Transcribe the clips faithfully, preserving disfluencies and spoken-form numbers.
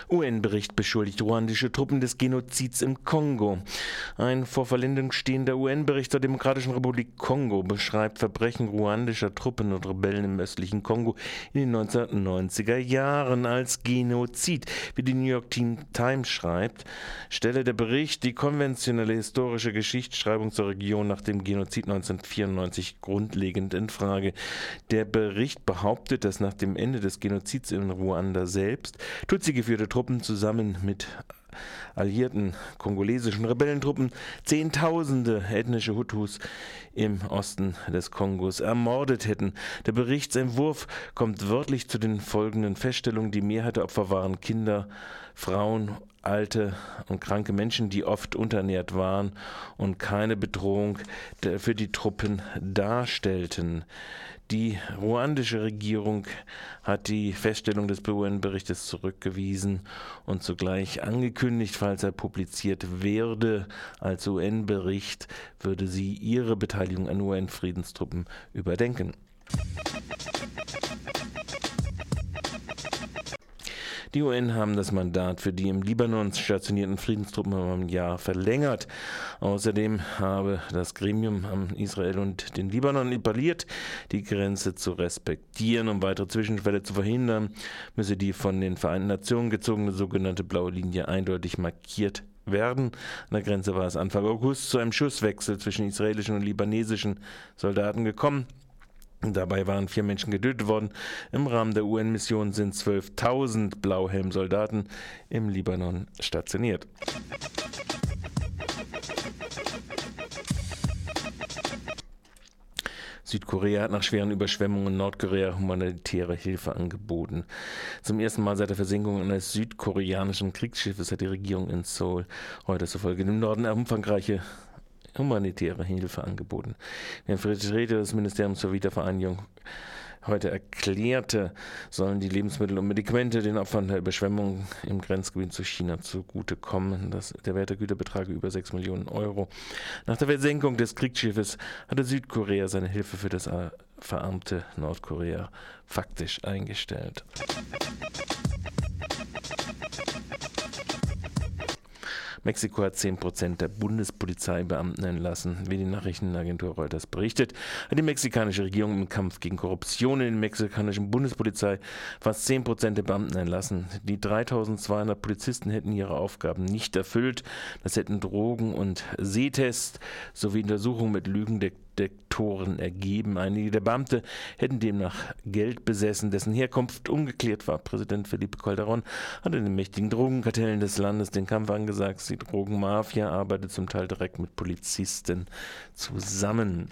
U N-Bericht beschuldigt ruandische Truppen des Genozids im Kongo. Ein vor Vollendung stehender U N-Bericht zur Demokratischen Republik Kongo beschreibt Verbrechen ruandischer Truppen und Rebellen im östlichen Kongo in den neunzehnhundertneunziger Jahren als Genozid. Wie die New York Times schreibt, stelle der Bericht die konventionelle historische Geschichtsschreibung zur Region nach dem Genozid neunzehnhundertvierundneunzig grundlegend in Frage. Der Bericht behauptet, dass nach dem Ende des Genozids in Ruanda selbst Tutsi geführte Truppen zusammen mit alliierten kongolesischen Rebellentruppen Zehntausende ethnische Hutus im Osten des Kongos ermordet hätten. Der Berichtsentwurf kommt wörtlich zu den folgenden Feststellungen: Die Mehrheit der Opfer waren Kinder, Frauen, alte und kranke Menschen, die oft unterernährt waren und keine Bedrohung für die Truppen darstellten. Die ruandische Regierung hat die Feststellung des U N-Berichtes zurückgewiesen und zugleich angekündigt, falls er publiziert werde als U N-Bericht, würde sie ihre Beteiligung an U N-Friedenstruppen überdenken. Die U N haben das Mandat für die im Libanon stationierten Friedenstruppen um ein Jahr verlängert. Außerdem habe das Gremium an Israel und den Libanon appelliert, die Grenze zu respektieren. Um weitere Zwischenfälle zu verhindern, müsse die von den Vereinten Nationen gezogene sogenannte blaue Linie eindeutig markiert werden. An der Grenze war es Anfang August zu einem Schusswechsel zwischen israelischen und libanesischen Soldaten gekommen. Dabei waren vier Menschen getötet worden. Im Rahmen der U N-Mission sind zwölftausend Blauhelm-Soldaten im Libanon stationiert. Südkorea hat nach schweren Überschwemmungen Nordkorea humanitäre Hilfe angeboten. Zum ersten Mal seit der Versenkung eines südkoreanischen Kriegsschiffes hat die Regierung in Seoul heute zufolge dem Norden umfangreiche humanitäre Hilfe angeboten. Der Vertreter des Ministeriums zur Wiedervereinigung heute erklärte, sollen die Lebensmittel und Medikamente den Opfern der Überschwemmung im Grenzgebiet zu China zugutekommen. Das, der Wert der Güter betrage über sechs Millionen Euro. Nach der Versenkung des Kriegsschiffes hatte Südkorea seine Hilfe für das verarmte Nordkorea faktisch eingestellt. Mexiko hat zehn Prozent der Bundespolizeibeamten entlassen. Wie die Nachrichtenagentur Reuters berichtet, hat die mexikanische Regierung im Kampf gegen Korruption in der mexikanischen Bundespolizei fast zehn Prozent der Beamten entlassen. Die dreitausendzweihundert Polizisten hätten ihre Aufgaben nicht erfüllt. Das hätten Drogen- und Sehtests sowie Untersuchungen mit Lügendetektoren ergeben. Einige der Beamte hätten demnach Geld besessen, dessen Herkunft ungeklärt war. Präsident Felipe Calderón hatte den mächtigen Drogenkartellen des Landes den Kampf angesagt. Die Drogenmafia arbeitet zum Teil direkt mit Polizisten zusammen.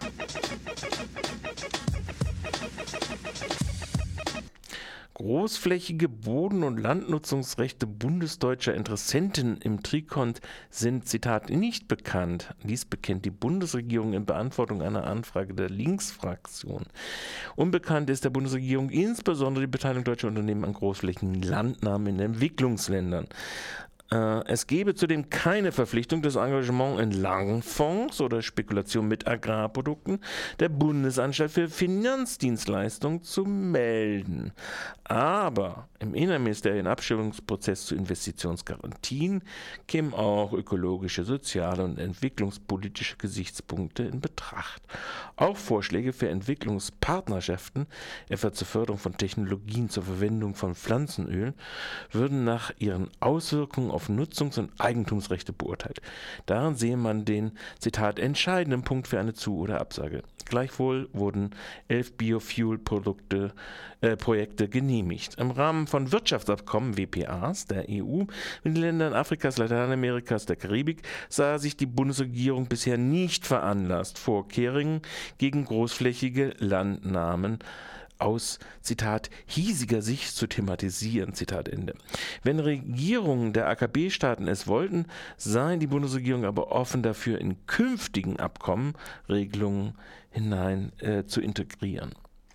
Großflächige Boden- und Landnutzungsrechte bundesdeutscher Interessenten im Trikont sind, Zitat, nicht bekannt. Dies bekennt die Bundesregierung in Beantwortung einer Anfrage der Linksfraktion. Unbekannt ist der Bundesregierung insbesondere die Beteiligung deutscher Unternehmen an großflächigen Landnahmen in Entwicklungsländern. Es gebe zudem keine Verpflichtung, das Engagement in Langfonds oder Spekulation mit Agrarprodukten der Bundesanstalt für Finanzdienstleistungen zu melden. Aber im innerministeriellen Abstimmungsprozess zu Investitionsgarantien kämen auch ökologische, soziale und entwicklungspolitische Gesichtspunkte in Betracht. Auch Vorschläge für Entwicklungspartnerschaften, etwa zur Förderung von Technologien zur Verwendung von Pflanzenöl, würden nach ihren Auswirkungen auf Nutzungs- und Eigentumsrechte beurteilt. Darin sehe man den, Zitat, entscheidenden Punkt für eine Zu- oder Absage. Gleichwohl wurden elf Biofuel-Produkte, äh, Projekte genehmigt. Im Rahmen von Wirtschaftsabkommen, W P As, der E U mit den Ländern Afrikas, Lateinamerikas, der Karibik, sah sich die Bundesregierung bisher nicht veranlasst, Vorkehrungen gegen großflächige Landnahmen aus, Zitat, hiesiger Sicht zu thematisieren, Zitat Ende. Wenn Regierungen der A K B-Staaten es wollten, seien die Bundesregierung aber offen dafür, in künftigen Abkommen Regelungen hinein äh, zu integrieren.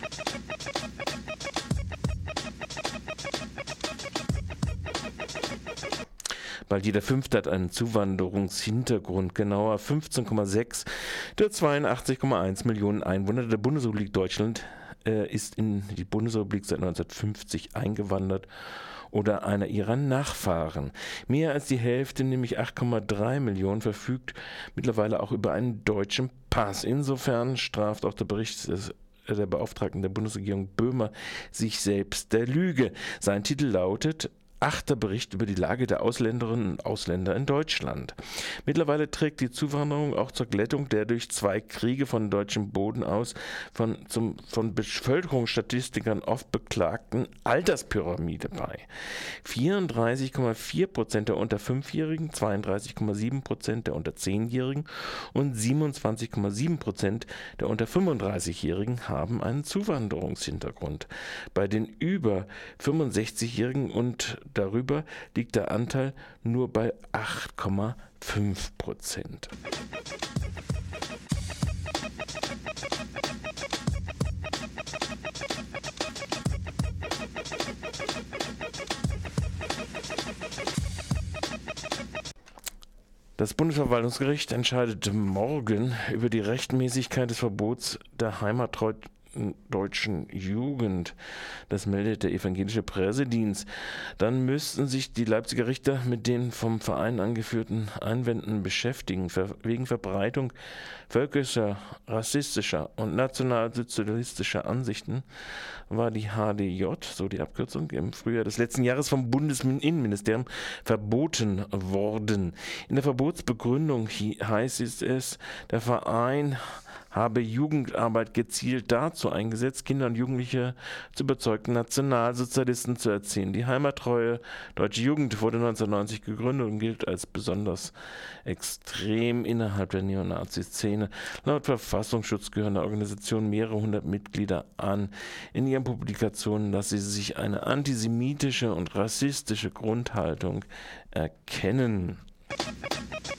Bald jeder Fünfte hat einen Zuwanderungshintergrund, genauer fünfzehn Komma sechs der zweiundachtzig Komma eins Millionen Einwohner der Bundesrepublik Deutschland äh, ist in die Bundesrepublik seit neunzehnhundertfünfzig eingewandert oder einer ihrer Nachfahren. Mehr als die Hälfte, nämlich acht Komma drei Millionen, verfügt mittlerweile auch über einen deutschen Pass. Insofern straft auch der Bericht des der Beauftragten der Bundesregierung Böhmer sich selbst der Lüge. Sein Titel lautet Achter Bericht über die Lage der Ausländerinnen und Ausländer in Deutschland. Mittlerweile trägt die Zuwanderung auch zur Glättung der durch zwei Kriege von deutschem Boden aus von, zum, von Bevölkerungsstatistikern oft beklagten Alterspyramide bei. vierunddreißig Komma vier Prozent der unter Fünfjährigen, zweiunddreißig Komma sieben Prozent der unter Zehnjährigen und siebenundzwanzig Komma sieben Prozent der unter fünfunddreißigjährigen haben einen Zuwanderungshintergrund. Bei den über fünfundsechzigjährigen und darüber liegt der Anteil nur bei acht Komma fünf Prozent. Das Bundesverwaltungsgericht entscheidet morgen über die Rechtmäßigkeit des Verbots der heimattreuen deutschen Jugend. Das meldet der evangelische Pressedienst. Dann müssten sich die Leipziger Richter mit den vom Verein angeführten Einwänden beschäftigen. Wegen Verbreitung völkischer, rassistischer und nationalsozialistischer Ansichten war die H D J, so die Abkürzung, im Frühjahr des letzten Jahres vom Bundesinnenministerium verboten worden. In der Verbotsbegründung heißt es, der Verein habe Jugendarbeit gezielt dazu eingesetzt, Kinder und Jugendliche zu überzeugten Nationalsozialisten zu erziehen. Die heimattreue Deutsche Jugend wurde neunzehnhundertneunzig gegründet und gilt als besonders extrem innerhalb der Neonazi-Szene. Laut Verfassungsschutz gehören der Organisation mehrere hundert Mitglieder an. In ihren Publikationen lassen sie sich eine antisemitische und rassistische Grundhaltung erkennen.